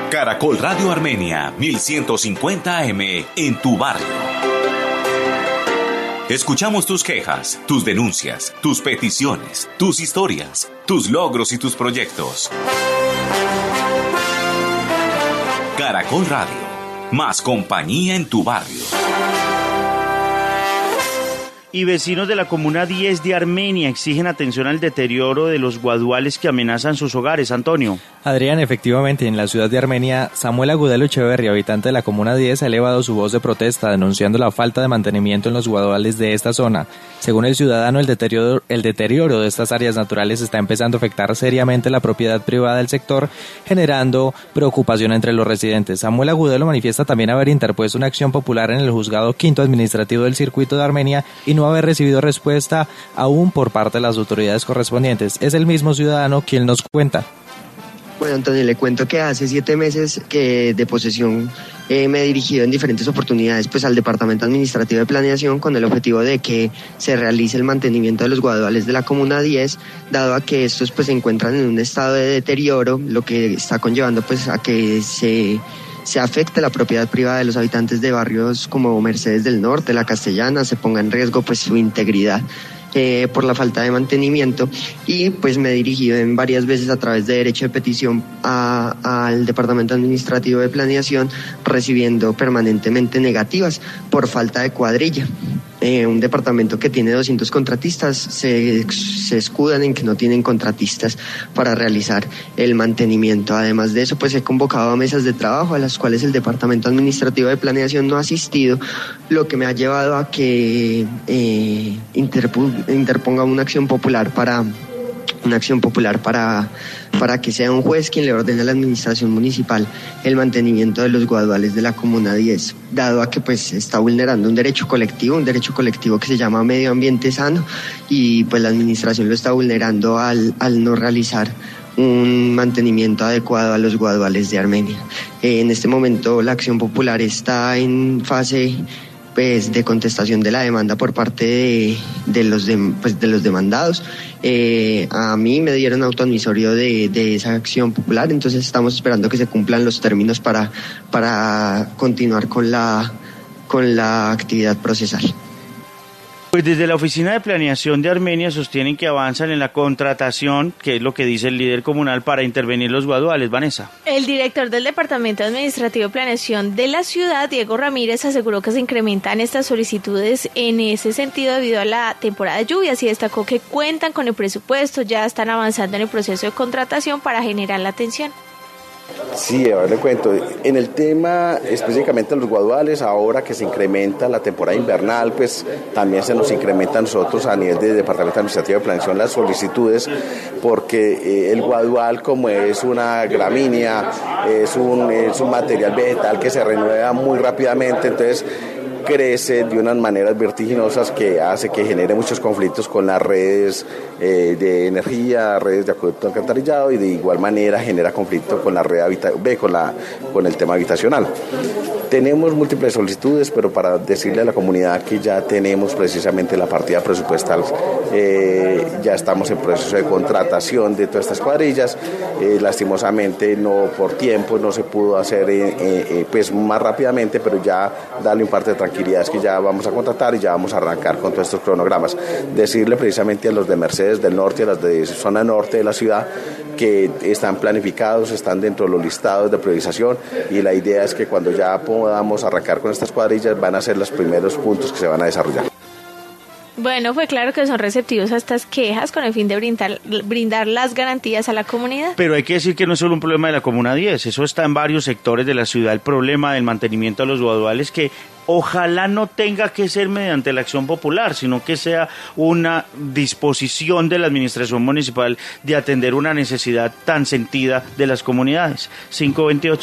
Caracol Radio Armenia, 1150 AM, en tu barrio. Escuchamos tus quejas, tus denuncias, tus peticiones, tus historias, tus logros y tus proyectos. Caracol Radio, más compañía en tu barrio. Y vecinos de la Comuna 10 de Armenia exigen atención al deterioro de los guaduales que amenazan sus hogares. Antonio. Adrián, efectivamente, en la ciudad de Armenia, Samuel Agudelo Echeverri, habitante de la Comuna 10, ha elevado su voz de protesta denunciando la falta de mantenimiento en los guaduales de esta zona. Según el ciudadano, el deterioro de estas áreas naturales está empezando a afectar seriamente la propiedad privada del sector, generando preocupación entre los residentes. Samuel Agudelo manifiesta también haber interpuesto una acción popular en el Juzgado Quinto Administrativo del Circuito de Armenia y no haber recibido respuesta aún por parte de las autoridades correspondientes. Es el mismo ciudadano quien nos cuenta. Bueno, Antonio, le cuento que hace 7 meses que de posesión me he dirigido en diferentes oportunidades pues al Departamento Administrativo de Planeación con el objetivo de que se realice el mantenimiento de los guaduales de la Comuna 10, dado a que estos pues se encuentran en un estado de deterioro, lo que está conllevando pues a que se afecte la propiedad privada de los habitantes de barrios como Mercedes del Norte, La Castellana, se ponga en riesgo pues su integridad por la falta de mantenimiento, y pues me he dirigido en varias veces a través de derecho de petición al Departamento Administrativo de Planeación, recibiendo permanentemente negativas por falta de cuadrilla. Un departamento que tiene 200 contratistas se escudan en que no tienen contratistas para realizar el mantenimiento. Además de eso, pues he convocado a mesas de trabajo a las cuales el Departamento Administrativo de Planeación no ha asistido, lo que me ha llevado a que interponga una acción popular para que sea un juez quien le ordene a la administración municipal el mantenimiento de los guaduales de la Comuna 10, dado a que pues está vulnerando un derecho colectivo que se llama medio ambiente sano, y pues la administración lo está vulnerando al no realizar un mantenimiento adecuado a los guaduales de Armenia. En este momento la acción popular está en fase pues de contestación de la demanda por parte de los demandados. A mí me dieron autoadmisorio de esa acción popular, entonces estamos esperando que se cumplan los términos para continuar con la actividad procesal. Pues desde la Oficina de Planeación de Armenia sostienen que avanzan en la contratación, que es lo que dice el líder comunal, para intervenir los guaduales. Vanessa. El director del Departamento Administrativo de Planeación de la ciudad, Diego Ramírez, aseguró que se incrementan estas solicitudes en ese sentido debido a la temporada de lluvias, y destacó que cuentan con el presupuesto, ya están avanzando en el proceso de contratación para generar la atención. Sí, ahora le cuento. En el tema específicamente de los guaduales, ahora que se incrementa la temporada invernal, pues también se nos incrementa a nosotros a nivel de Departamento Administrativo de Planeación las solicitudes, porque el guadual, como es una gramínea, es un material vegetal que se renueva muy rápidamente, entonces crece de unas maneras vertiginosas que hace que genere muchos conflictos con las redes de energía, redes de acueducto alcantarillado, y de igual manera genera conflicto con la red con el tema habitacional. Tenemos múltiples solicitudes, pero para decirle a la comunidad que ya tenemos precisamente la partida presupuestal, ya estamos en proceso de contratación de todas estas cuadrillas. Lastimosamente no por tiempo no se pudo hacer pues más rápidamente, pero ya darle un parte de tranquilidad es que ya vamos a contratar y ya vamos a arrancar con todos estos cronogramas. Decirle precisamente a los de Mercedes del Norte, a las de zona norte de la ciudad, que están planificados, están dentro de los listados de priorización, y la idea es que cuando ya podamos arrancar con estas cuadrillas van a ser los primeros puntos que se van a desarrollar. Bueno, fue claro que son receptivos a estas quejas con el fin de brindar las garantías a la comunidad. Pero hay que decir que no es solo un problema de la Comuna 10, eso está en varios sectores de la ciudad, el problema del mantenimiento de los guaduales, que ojalá no tenga que ser mediante la acción popular, sino que sea una disposición de la administración municipal de atender una necesidad tan sentida de las comunidades. 528.